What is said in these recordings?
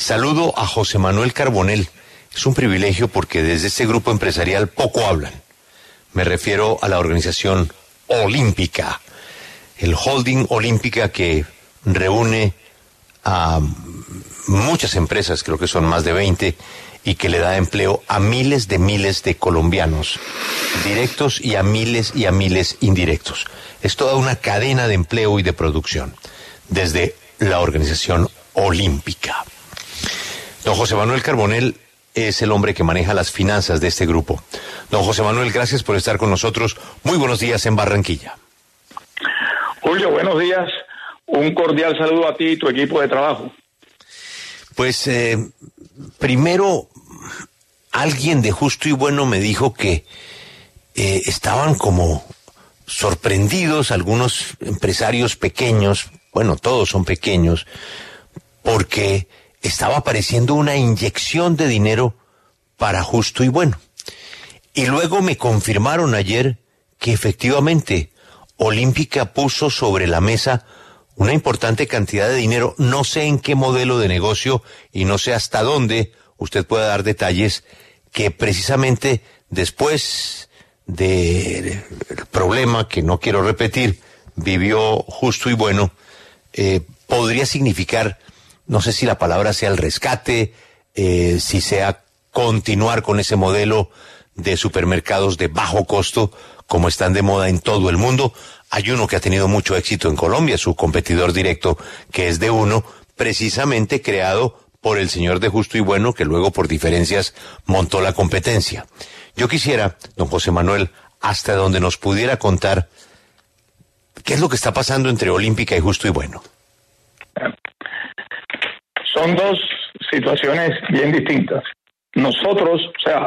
Saludo a José Manuel Carbonell. Es un privilegio porque desde este grupo empresarial poco hablan. Me refiero a la organización Olímpica, el holding Olímpica que reúne a muchas empresas, creo que son más de 20, y que le da empleo a miles de colombianos directos y a miles indirectos. Es toda una cadena de empleo y de producción desde la organización Olímpica. Don José Manuel Carbonell es el hombre que maneja las finanzas de este grupo. Don José Manuel, gracias por estar con nosotros. Muy buenos días en Barranquilla. Julio, buenos días. Un cordial saludo a ti y tu equipo de trabajo. Pues primero, alguien de Justo y Bueno me dijo que estaban como sorprendidos algunos empresarios pequeños, bueno, todos son pequeños, porque estaba apareciendo una inyección de dinero para Justo y Bueno. Y luego me confirmaron ayer que efectivamente Olímpica puso sobre la mesa una importante cantidad de dinero. No sé en qué modelo de negocio y no sé hasta dónde usted puede dar detalles, que precisamente después del problema que no quiero repetir vivió Justo y Bueno, podría significar, no sé si la palabra sea el rescate, si sea continuar con ese modelo de supermercados de bajo costo como están de moda en todo el mundo. Hay uno que ha tenido mucho éxito en Colombia, su competidor directo, que es de Uno, precisamente creado por el señor de Justo y Bueno, que luego por diferencias montó la competencia. Yo quisiera, don José Manuel, hasta donde nos pudiera contar qué es lo que está pasando entre Olímpica y Justo y Bueno. Son dos situaciones bien distintas. Nosotros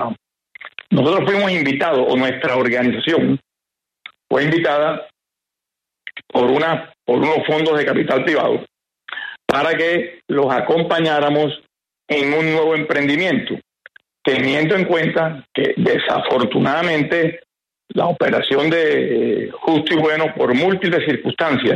fuimos invitados, o nuestra organización fue invitada por unos fondos de capital privado para que los acompañáramos en un nuevo emprendimiento, teniendo en cuenta que desafortunadamente la operación de Justo y Bueno, por múltiples circunstancias,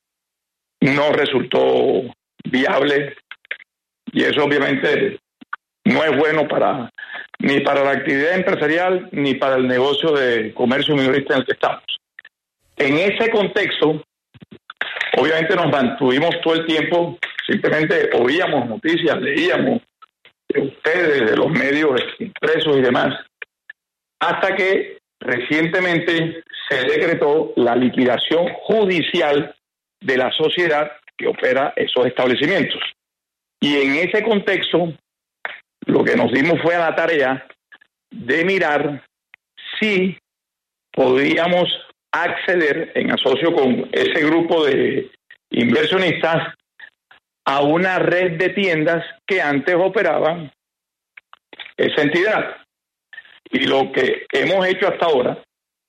no resultó viable, y eso obviamente no es bueno ni para la actividad empresarial ni para el negocio de comercio minorista en el que estamos. En ese contexto, obviamente nos mantuvimos todo el tiempo, simplemente oíamos noticias, leíamos de ustedes, de los medios impresos y demás, hasta que recientemente se decretó la liquidación judicial de la sociedad que opera esos establecimientos. Y en ese contexto, lo que nos dimos fue a la tarea de mirar si podíamos acceder, en asocio con ese grupo de inversionistas, a una red de tiendas que antes operaban esa entidad. Y lo que hemos hecho hasta ahora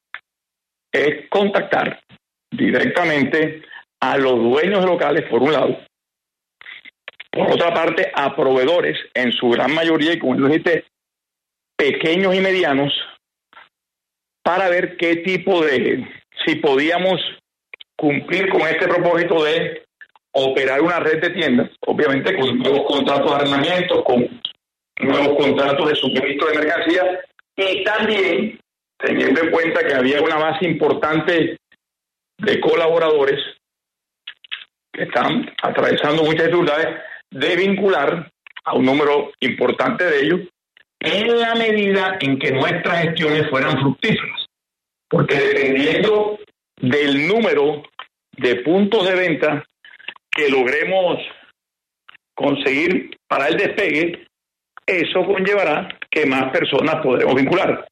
es contactar directamente a los dueños locales, por un lado, por otra parte a proveedores, en su gran mayoría, y como lo dijiste, pequeños y medianos, para ver qué tipo si podíamos cumplir con este propósito de operar una red de tiendas, obviamente con nuevos contratos de arrendamiento, con nuevos contratos de suministro de mercancías, y también teniendo en cuenta que había una base importante de colaboradores que están atravesando muchas dificultades, de vincular a un número importante de ellos en la medida en que nuestras gestiones fueran fructíferas. Porque dependiendo del número de puntos de venta que logremos conseguir para el despegue, eso conllevará que más personas podremos vincular.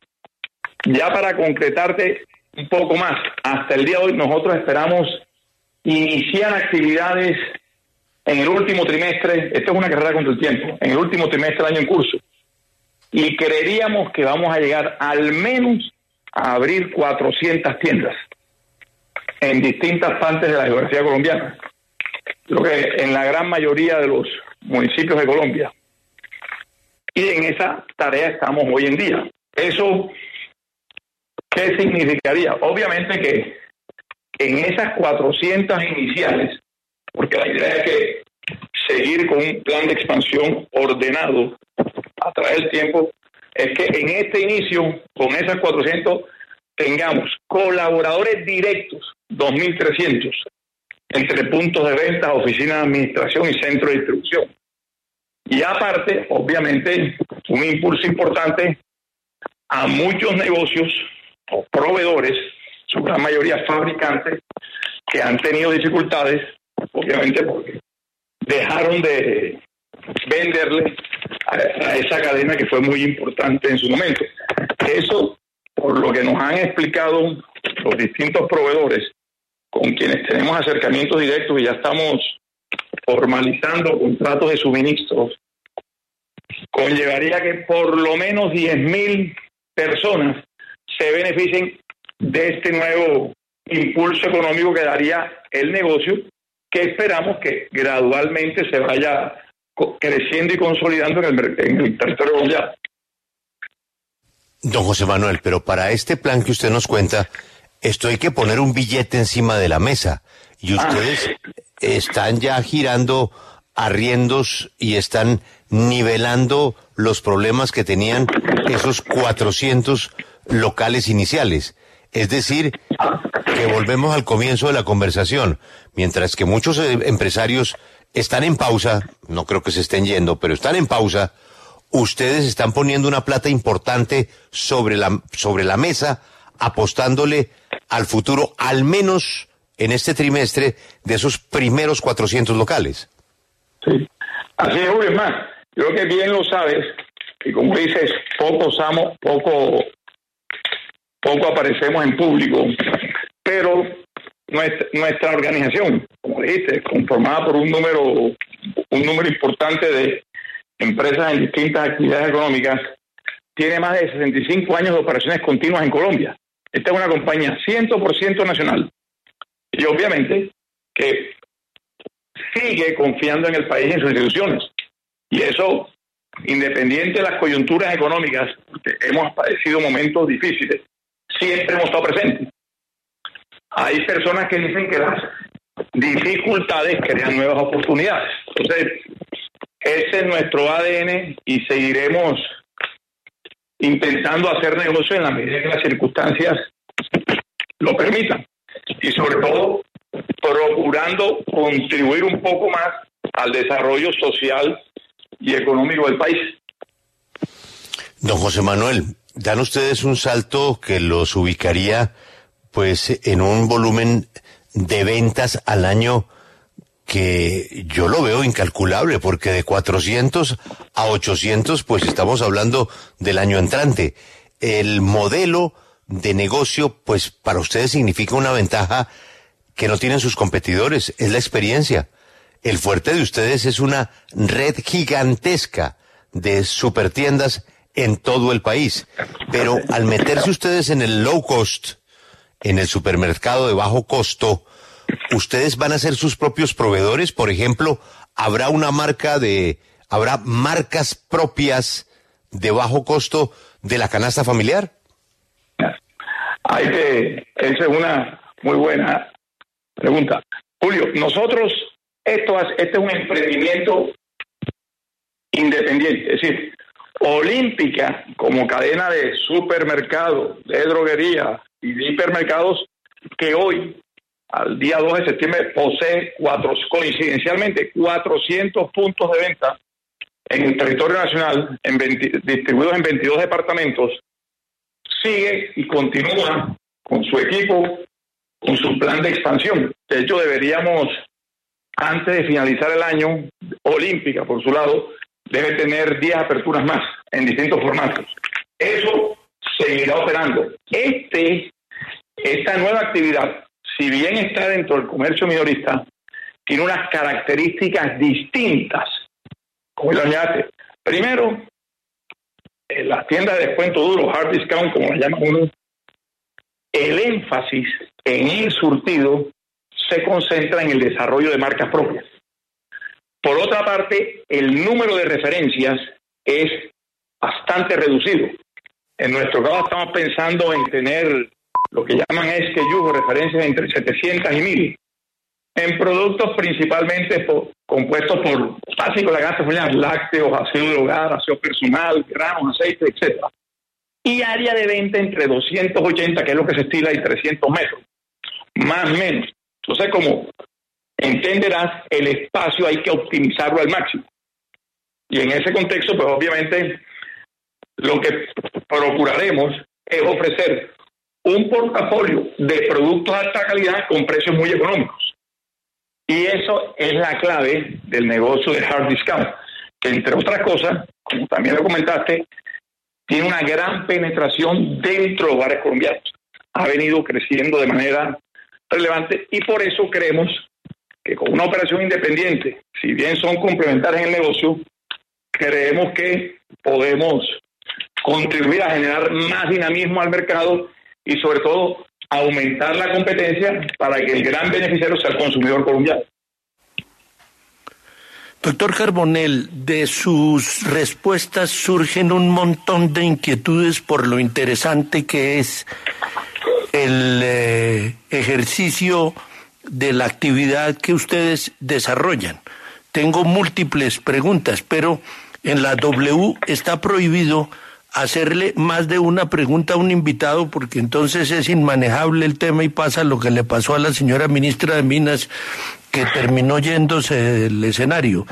Ya para concretarte un poco más, hasta el día de hoy nosotros esperamos iniciar actividades en el último trimestre. Esto es una carrera contra el tiempo, en el último trimestre del año en curso, y creeríamos que vamos a llegar al menos a abrir 400 tiendas en distintas partes de la geografía colombiana. Creo que en la gran mayoría de los municipios de Colombia. Y en esa tarea estamos hoy en día. ¿Eso qué significaría? Obviamente que en esas 400 iniciales, porque la idea es que seguir con un plan de expansión ordenado a través del tiempo, es que en este inicio, con esas 400, tengamos colaboradores directos, 2.300, entre puntos de venta, oficinas de administración y centro de distribución. Y aparte, obviamente, un impulso importante a muchos negocios o proveedores, su gran mayoría fabricantes, que han tenido dificultades, obviamente porque dejaron de venderle a esa cadena que fue muy importante en su momento. Eso, por lo que nos han explicado los distintos proveedores con quienes tenemos acercamientos directos y ya estamos formalizando contratos de suministros, conllevaría que por lo menos 10.000 personas se beneficien de este nuevo impulso económico que daría el negocio, que esperamos que gradualmente se vaya creciendo y consolidando en el territorio colombiano. Don José Manuel, pero para este plan que usted nos cuenta, esto hay que poner un billete encima de la mesa. Y ustedes están ya girando arriendos y están nivelando los problemas que tenían esos 400 locales iniciales. Es decir, que volvemos al comienzo de la conversación. Mientras que muchos empresarios están en pausa, no creo que se estén yendo, pero están en pausa, ustedes están poniendo una plata importante sobre la mesa, apostándole al futuro, al menos en este trimestre, de esos primeros 400 locales. Sí, así es, Julio. Es más, yo creo que bien lo sabes, y como dices, poco aparecemos en público, pero nuestra organización, como dijiste, conformada por un número importante de empresas en distintas actividades económicas, tiene más de 65 años de operaciones continuas en Colombia. Esta es una compañía 100% nacional y obviamente que sigue confiando en el país y en sus instituciones. Y eso, independiente de las coyunturas económicas, porque hemos padecido momentos difíciles, siempre hemos estado presentes. Hay personas que dicen que las dificultades crean nuevas oportunidades. Entonces, ese es nuestro ADN y seguiremos intentando hacer negocio en la medida que las circunstancias lo permitan. Y sobre todo, procurando contribuir un poco más al desarrollo social y económico del país. Don José Manuel, dan ustedes un salto que los ubicaría pues en un volumen de ventas al año que yo lo veo incalculable, porque de 400 a 800 pues estamos hablando del año entrante. El modelo de negocio pues para ustedes significa una ventaja que no tienen sus competidores, es la experiencia. El fuerte de ustedes es una red gigantesca de supertiendas en todo el país. Pero al meterse ustedes en el low cost, en el supermercado de bajo costo, ¿ustedes van a ser sus propios proveedores? Por ejemplo, ¿habrá marcas propias de bajo costo de la canasta familiar? Esa es una muy buena pregunta. Julio, nosotros, este es un emprendimiento independiente, es decir, Olímpica, como cadena de supermercados, de droguería y de hipermercados, que hoy, al día 2 de septiembre, posee coincidencialmente 400 puntos de venta en el territorio nacional, distribuidos en 22 departamentos, sigue y continúa con su equipo, con su plan de expansión. De hecho, deberíamos, antes de finalizar el año, Olímpica, por su lado, debe tener 10 aperturas más en distintos formatos. Eso seguirá operando. Esta nueva actividad, si bien está dentro del comercio minorista, tiene unas características distintas, como lo añade. Primero, en las tiendas de descuento duro, hard discount, como la llama uno, el énfasis en el surtido se concentra en el desarrollo de marcas propias. Por otra parte, el número de referencias es bastante reducido. En nuestro caso estamos pensando en tener lo que llaman SKUs o referencias entre 700 y 1000, en productos principalmente compuestos por básicos la canasta familiar, lácteos, aseo del hogar, aseo personal, granos, aceite, etcétera. Y área de venta entre 280, que es lo que se estila, y 300 metros, más o menos. Entonces, como entenderás, el espacio hay que optimizarlo al máximo. Y en ese contexto, pues obviamente, lo que procuraremos es ofrecer un portafolio de productos de alta calidad con precios muy económicos. Y eso es la clave del negocio de hard discount, que entre otras cosas, como también lo comentaste, tiene una gran penetración dentro de los bares colombianos. Ha venido creciendo de manera relevante y por eso creemos que con una operación independiente, si bien son complementarias en el negocio, creemos que podemos contribuir a generar más dinamismo al mercado y sobre todo aumentar la competencia para que el gran beneficiario sea el consumidor colombiano. Doctor Carbonell, de sus respuestas surgen un montón de inquietudes por lo interesante que es el ejercicio de la actividad que ustedes desarrollan. Tengo múltiples preguntas, pero en la W está prohibido hacerle más de una pregunta a un invitado porque entonces es inmanejable el tema y pasa lo que le pasó a la señora ministra de Minas, que terminó yéndose del escenario.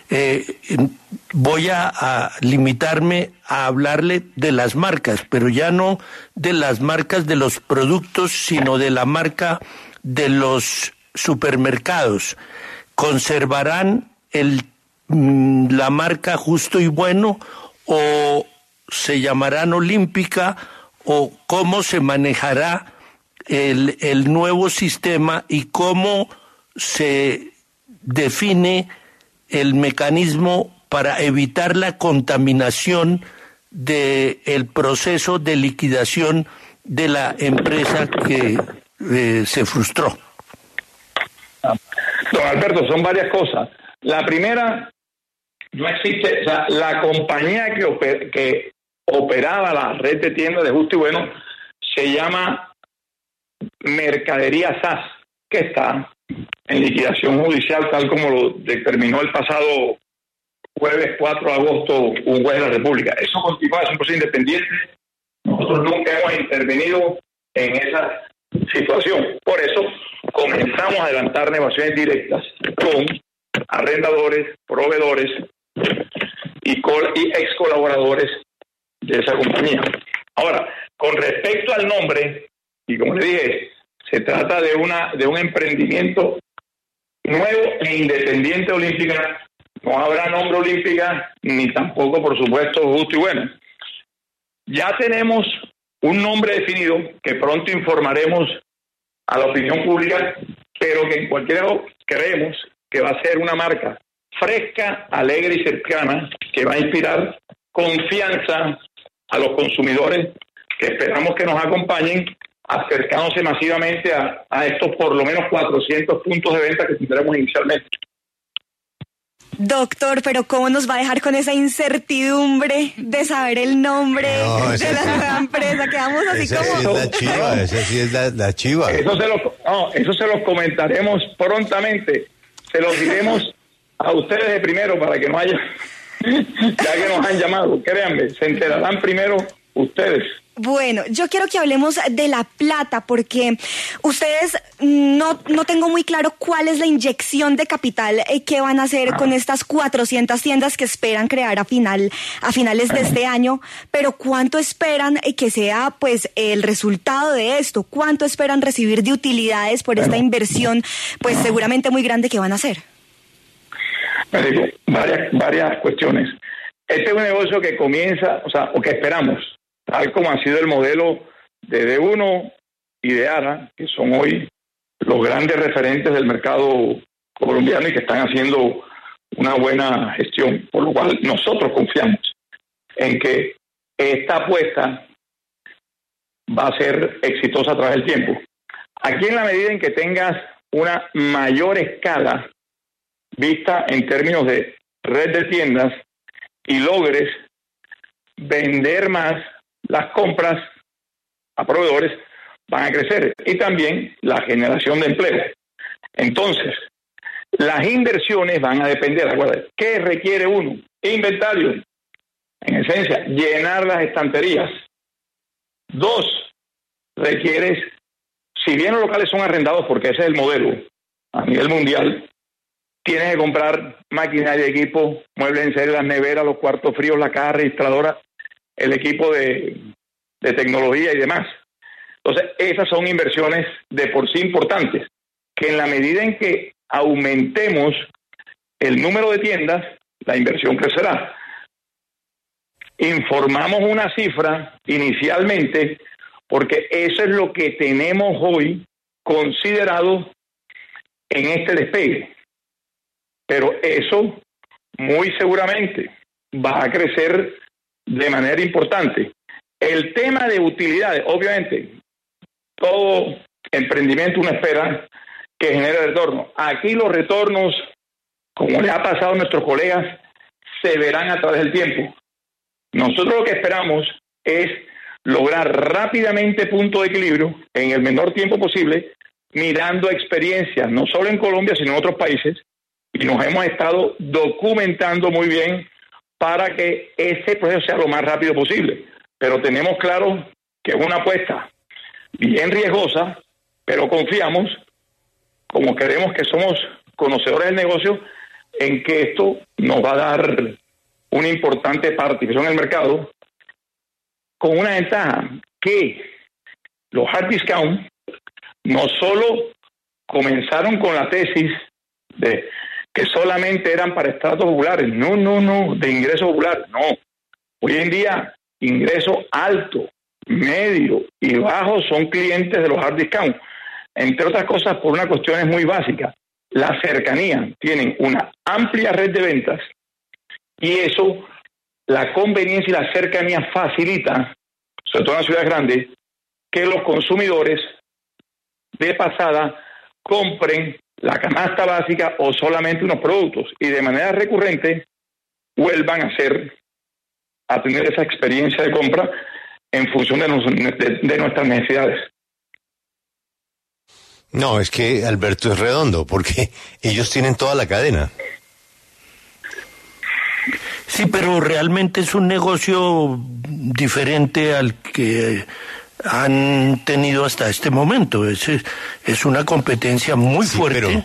Voy a limitarme a hablarle de las marcas, pero ya no de las marcas de los productos, sino de la marca de los supermercados. ¿Conservarán la marca Justo y Bueno o se llamarán Olímpica o cómo se manejará el nuevo sistema y cómo se define el mecanismo para evitar la contaminación del proceso de liquidación de la empresa que se frustró? Don Alberto, son varias cosas. La primera, no existe, o sea, la compañía que operaba la red de tiendas de Justo y Bueno se llama Mercadería SAS, que está en liquidación judicial, tal como lo determinó el pasado jueves 4 de agosto un juez de la República. Eso continúa, es un proceso independiente. Nosotros nunca hemos intervenido en esa situación. Por eso comenzamos a adelantar negociaciones directas con arrendadores, proveedores y ex colaboradores de esa compañía. Ahora, con respecto al nombre, y como le dije, se trata de un emprendimiento nuevo e independiente Olímpica. No habrá nombre Olímpica, ni tampoco, por supuesto, Justo y Bueno. Ya tenemos un nombre definido que pronto informaremos a la opinión pública, pero que en cualquier caso creemos que va a ser una marca fresca, alegre y cercana, que va a inspirar confianza a los consumidores que esperamos que nos acompañen, acercándose masivamente a estos por lo menos 400 puntos de venta que tendremos inicialmente. Doctor, pero ¿cómo nos va a dejar con esa incertidumbre de saber el nombre de la nueva empresa? Quedamos así esa como... Sí es la chiva, esa sí es la chiva. Eso se los comentaremos prontamente. Se los diremos a ustedes de primero para que no haya... ya que nos han llamado, créanme, se enterarán primero ustedes. Bueno, yo quiero que hablemos de La Plata, porque ustedes no tengo muy claro cuál es la inyección de capital que van a hacer con estas 400 tiendas que esperan crear a finales de este año, pero ¿cuánto esperan que sea pues el resultado de esto? ¿Cuánto esperan recibir de utilidades por esta inversión pues seguramente muy grande que van a hacer? Me digo, varias cuestiones. Este es un negocio que comienza, o que esperamos, tal como ha sido el modelo de D1 y de ARA, que son hoy los grandes referentes del mercado colombiano y que están haciendo una buena gestión, por lo cual nosotros confiamos en que esta apuesta va a ser exitosa a través del tiempo. Aquí, en la medida en que tengas una mayor escala vista en términos de red de tiendas y logres vender más, las compras a proveedores van a crecer y también la generación de empleo. Entonces, Las inversiones van a depender, acuérdate, ¿qué requiere uno? Inventario. En esencia, llenar las estanterías. 2, requieres, si bien los locales son arrendados, porque ese es el modelo a nivel mundial, tienes que comprar maquinaria, equipo, muebles en serie, las neveras, los cuartos fríos, la caja registradora, el equipo de tecnología y demás. Entonces, esas son inversiones de por sí importantes, que en la medida en que aumentemos el número de tiendas, la inversión crecerá. Informamos una cifra inicialmente porque eso es lo que tenemos hoy considerado en este despegue. Pero eso muy seguramente va a crecer de manera importante. El tema de utilidades, obviamente, todo emprendimiento uno espera que genere retorno. Aquí los retornos, como le ha pasado a nuestros colegas, se verán a través del tiempo. Nosotros lo que esperamos es lograr rápidamente punto de equilibrio en el menor tiempo posible, mirando experiencias, no solo en Colombia, sino en otros países, y nos hemos estado documentando muy bien para que ese proceso sea lo más rápido posible. Pero tenemos claro que es una apuesta bien riesgosa, pero confiamos, como creemos que somos conocedores del negocio, en que esto nos va a dar una importante participación en el mercado, con una ventaja, que los hard discount no solo comenzaron con la tesis de que solamente eran para estratos populares, no, de ingreso popular, no. Hoy en día, ingreso alto, medio y bajo son clientes de los hard discount, entre otras cosas por una cuestión muy básica. La cercanía, tienen una amplia red de ventas y eso, la conveniencia y la cercanía facilita, sobre todo en las ciudades grandes, que los consumidores de pasada compren la canasta básica o solamente unos productos y de manera recurrente vuelvan a tener esa experiencia de compra en función de nuestras necesidades. No, es que Alberto es redondo, porque ellos tienen toda la cadena. Sí, pero realmente es un negocio diferente al que han tenido hasta este momento. Es una competencia muy fuerte. Pero,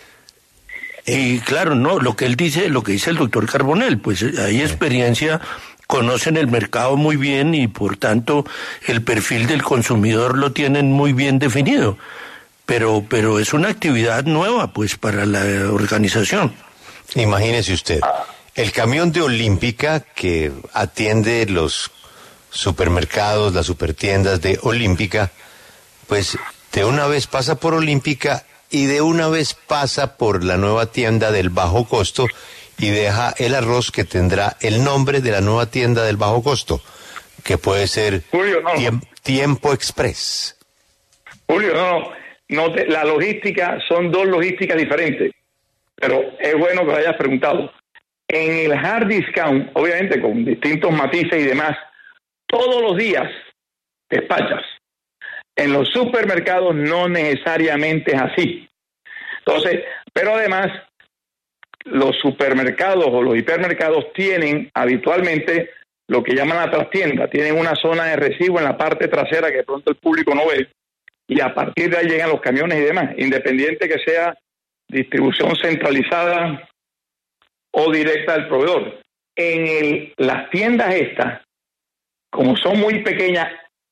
y claro, no, lo que dice el doctor Carbonell, pues hay experiencia, conocen el mercado muy bien y por tanto el perfil del consumidor lo tienen muy bien definido. Pero es una actividad nueva, pues, para la organización. Imagínese usted, el camión de Olímpica que atiende los supermercados, las supertiendas de Olímpica, pues de una vez pasa por Olímpica y de una vez pasa por la nueva tienda del bajo costo y deja el arroz que tendrá el nombre de la nueva tienda del bajo costo, que puede ser Julio, Tiempo Express. Julio, la logística, son dos logísticas diferentes, pero es bueno que lo hayas preguntado. En el hard discount, obviamente con distintos matices y demás, todos los días despachas. En los supermercados no necesariamente es así. Entonces, pero además, los supermercados o los hipermercados tienen habitualmente lo que llaman la trastienda. Tienen una zona de recibo en la parte trasera que de pronto el público no ve, y a partir de ahí llegan los camiones y demás, independiente que sea distribución centralizada o directa del proveedor. Las tiendas estas, como son muy pequeñas,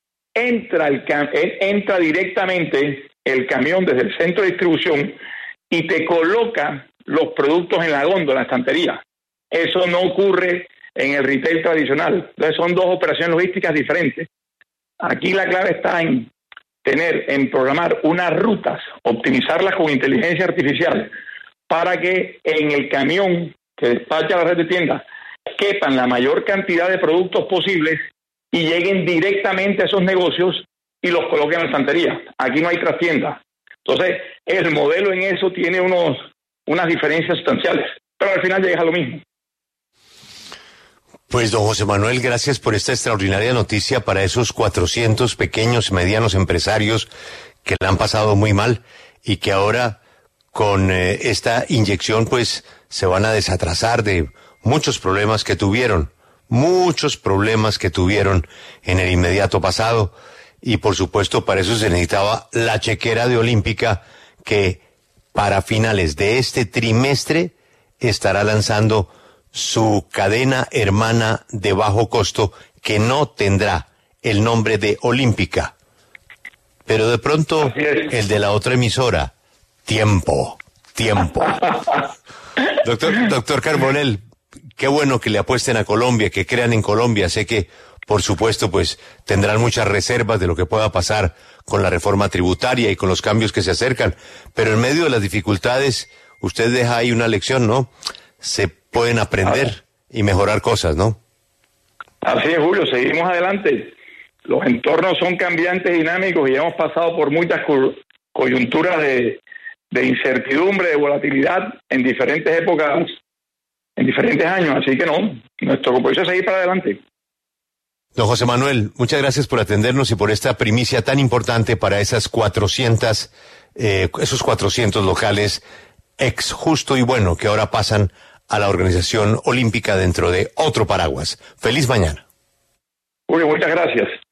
entra directamente el camión desde el centro de distribución y te coloca los productos en la góndola, en la estantería. Eso no ocurre en el retail tradicional. Entonces son dos operaciones logísticas diferentes. Aquí la clave está en programar unas rutas, optimizarlas con inteligencia artificial, para que en el camión que despacha la red de tiendas quepan la mayor cantidad de productos posibles y lleguen directamente a esos negocios y los coloquen en la estantería. Aquí no hay trastienda. Entonces, el modelo en eso tiene unas diferencias sustanciales, pero al final llegas a lo mismo. Pues, don José Manuel, gracias por esta extraordinaria noticia para esos 400 pequeños y medianos empresarios que la han pasado muy mal y que ahora, con esta inyección pues se van a desatrasar de muchos problemas que tuvieron en el inmediato pasado, y por supuesto para eso se necesitaba la chequera de Olímpica, que para finales de este trimestre estará lanzando su cadena hermana de bajo costo, que no tendrá el nombre de Olímpica, pero de pronto el de la otra emisora, Tiempo. Doctor Carbonell, qué bueno que le apuesten a Colombia, que crean en Colombia. Sé que, por supuesto, pues tendrán muchas reservas de lo que pueda pasar con la reforma tributaria y con los cambios que se acercan, pero en medio de las dificultades, usted deja ahí una lección, ¿no? Se pueden aprender y mejorar cosas, ¿no? Así es, Julio, seguimos adelante. Los entornos son cambiantes, dinámicos, y hemos pasado por muchas coyunturas de incertidumbre, de volatilidad en diferentes épocas, en diferentes años, así que nuestro compromiso es seguir para adelante. Don José Manuel, muchas gracias por atendernos y por esta primicia tan importante para esos 400 locales ex Justo y Bueno que ahora pasan a la organización olímpica dentro de otro paraguas. Feliz mañana. Julio, muchas gracias.